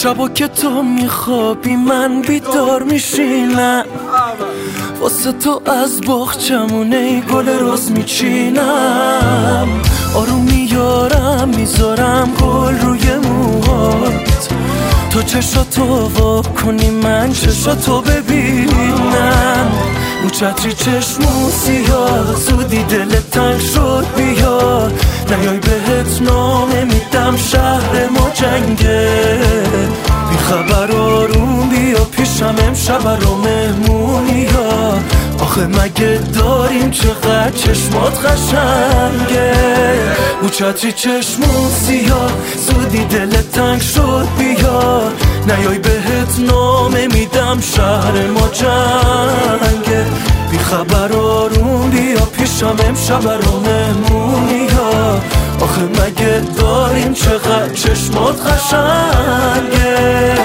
شبا که تو میخوابی من بیدار میشینم، واسه تو از باغچمونه گل رز میچینم. آروم میارم میذارم گل روی موهات، تو چشاتو وا کنی من چشاتو ببینم. اون چتری چشمو سیاه زودی دلت تنگ شد بیا، نیای بهت نامه میدم شهر ما جنگه. بی خبر آروم بیا پیشم امشب رو مهمونی ها، آخه مگه داریم چقدر چشمات قشنگه. اون چتری چشمو سیاه زودی دلت تنگ شد بیا، نیای بهت نامه میدم شهر ما جنگه. بی خبر آروم بیا پیشم امشب رو مهمونی ها، آخه مگه داریم چقدر چشمات قشنگه.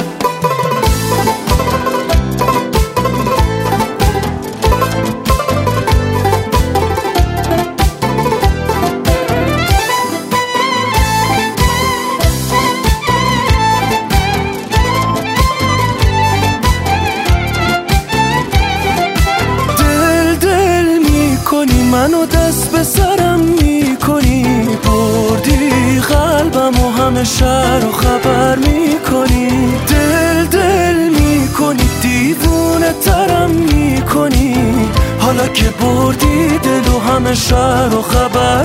منو دست به سرم میکنی، بردی قلبم و همه شهر رو خبر میکنی. دل میکنی دیوونه ترم میکنی، حالا که بردی دل و همه شهر رو خبر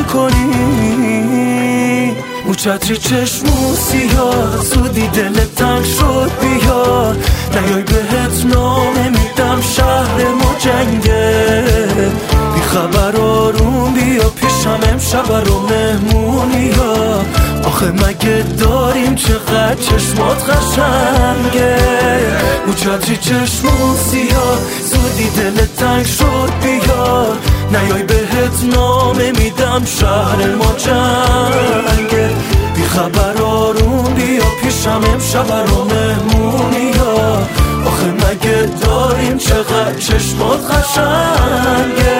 میکنی. اون چتری چشمو سیاه زودی دلت تنگ شد بیا، نیای بهت نامه میدم شهر ما جنگه. بی خبر آروم بیا پیشم امشب رو مهمونی ها، آخه مگه داریم چقدر چشمات قشنگه. اون چتری چشمو سیاه زودی دلت تنگ شد بیا، نیای بهت نامه میدم شهر ما جنگه. بی خبر آروم بیا پیشم امشب رو مهمونی ها، آخه مگه داریم چقدر چشمات قشنگه.